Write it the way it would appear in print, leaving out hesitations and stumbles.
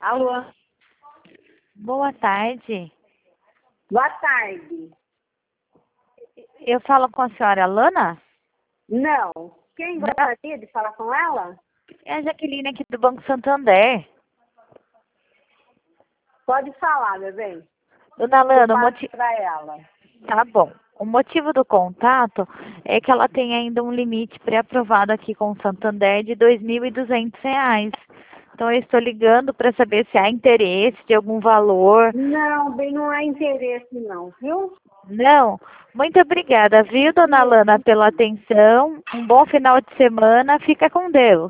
Alô, Boa tarde. boa tarde. Eu falo com a senhora Alana? Não, quem gostaria de falar com ela? É a Jaqueline aqui do Banco Santander. Pode falar, meu bem. Dona Eu Alana, passo para ela. tá bom. O motivo do contato é que ela tem ainda um limite pré-aprovado aqui com o Santander de R$ 2.200. Então eu estou ligando para saber se há interesse de algum valor. Não, bem, não há interesse não, viu? Não? Muito obrigada, viu, dona Isso. Alana, pela atenção. Um bom final de semana. Fica com Deus.